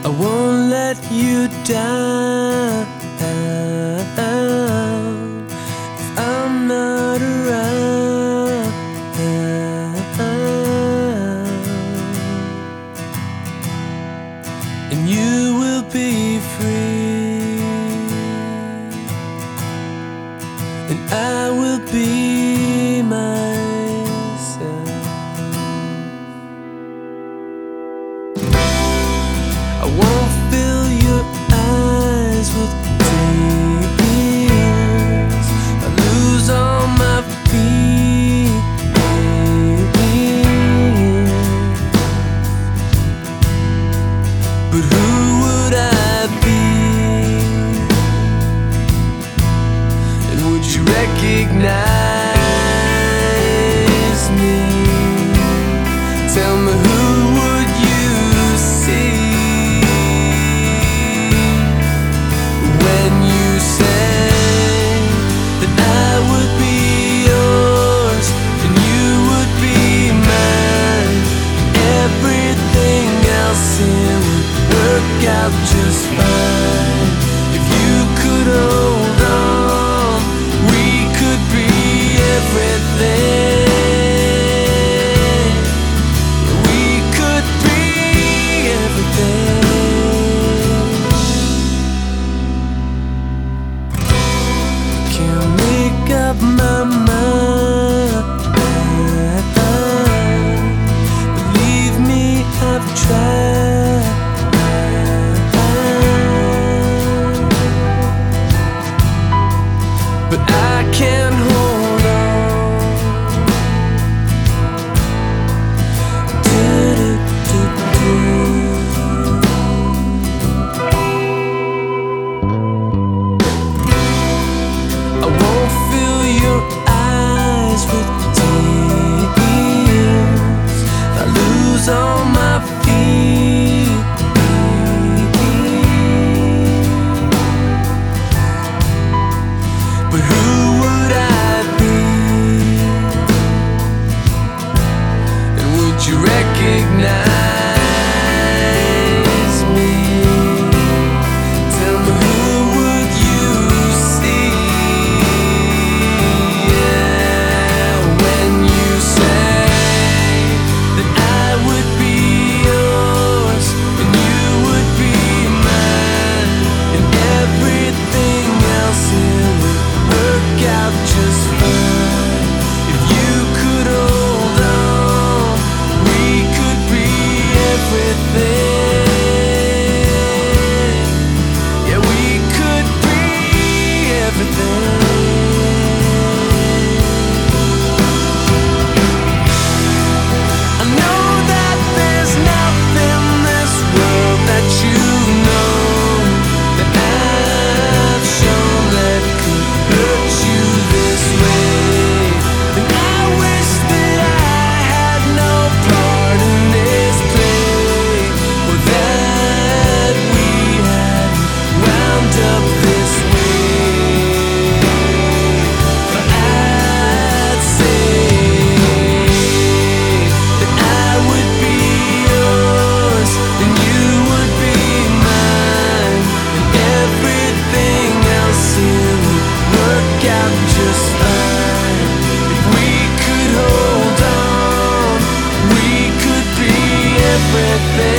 I won't let you down if I'm not around. And you will be free, and I will be myself. I won't fill your eyes with tears. I lose all my fears. But who would I be? And would you recognize me? Tell me, who would you see when you say that I would be yours and you would be mine? Everything else here would work out just fine. If you could hold on, we could be everything. We could be everything. Can't make up my mind. Believe me, I've tried. But I can't hold on. I won't fill your eyes with tears. I lose all my fears. But who would I be? And would you recognize me? Tell me, who would you see? Yeah, when you say that I would be yours and you would be mine, and everything else here would work out just fine. If you could hold on, we could be everything. Yeah, we could be everything. I know that there's nothing in this world that you know that I've shown that could hurt you this way. And I wish that I had no part in this play, or that we had wound up this way. But I'd say that I would be yours and you would be mine, and everything else here would work out just fine. If we could hold on, we could be everything.